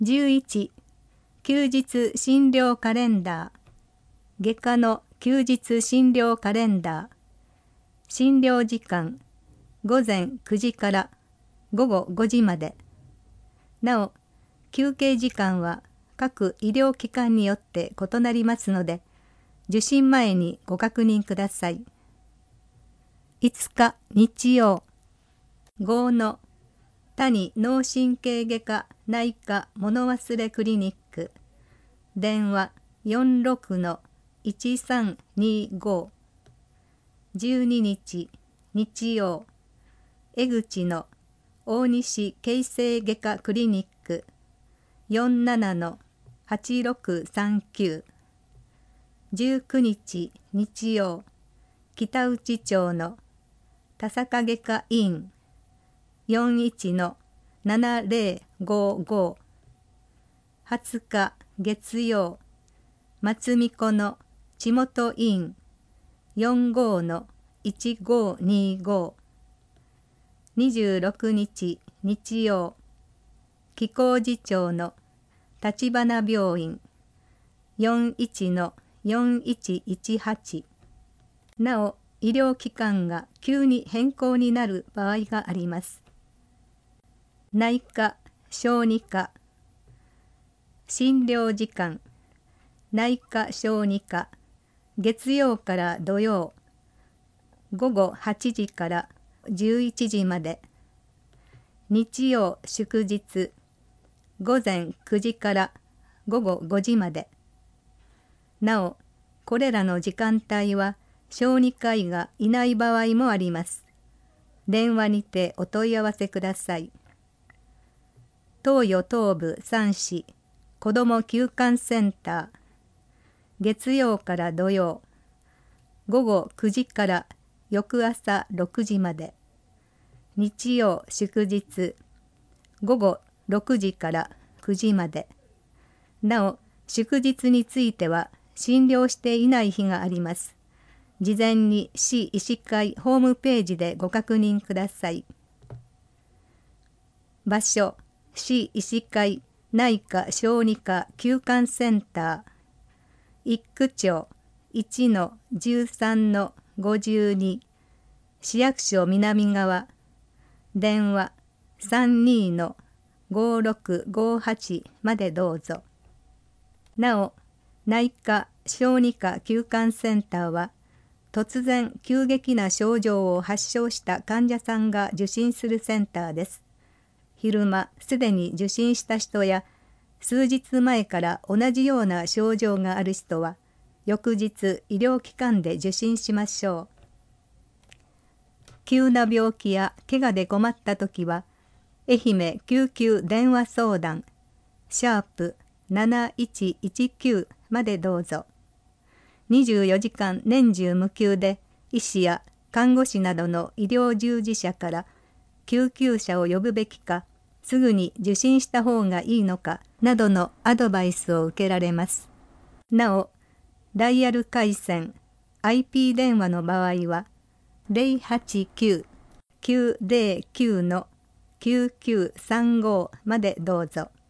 11、休日診療カレンダー。外科の休日診療カレンダー。診療時間、午前9時から午後5時まで。なお、休憩時間は各医療機関によって異なりますので、受診前にご確認ください。5日日曜、5の谷脳神経外科内科物忘れクリニック。電話46-1325。12日日曜、江口の大西形成外科クリニック。47-8639。19日日曜、北内町の田坂外科院。41-7055。20日月曜、松見子の地元院。45-1525。26日日曜、貴公寺町の立花病院。41-4118。なお、医療機関が急に変更になる場合があります。内科・小児科。診療時間、内科・小児科。月曜から土曜、午後8時から11時まで。日曜祝日、午前9時から午後5時まで。なお、これらの時間帯は小児科医がいない場合もあります。電話にてお問い合わせください。東予東部3市子ども休館センター。月曜から土曜、午後9時から翌朝6時まで。日曜祝日、午後6時から9時まで。なお、祝日については診療していない日があります。事前に市医師会ホームページでご確認ください。場所、市医師会内科小児科休館センター。一区町 1-13-52。市役所南側。電話32-5658までどうぞ。なお、内科小児科休館センターは、突然急激な症状を発症した患者さんが受診するセンターです。昼間すでに受診した人や、数日前から同じような症状がある人は、翌日医療機関で受診しましょう。急な病気や怪我で困ったときは、愛媛救急電話相談#7119までどうぞ。24時間年中無休で、医師や看護師などの医療従事者から救急車を呼ぶべきか、すぐに受診した方がいいのかなどのアドバイスを受けられます。なお、ダイヤル回線 IP 電話の場合は 089-909-9935 までどうぞ。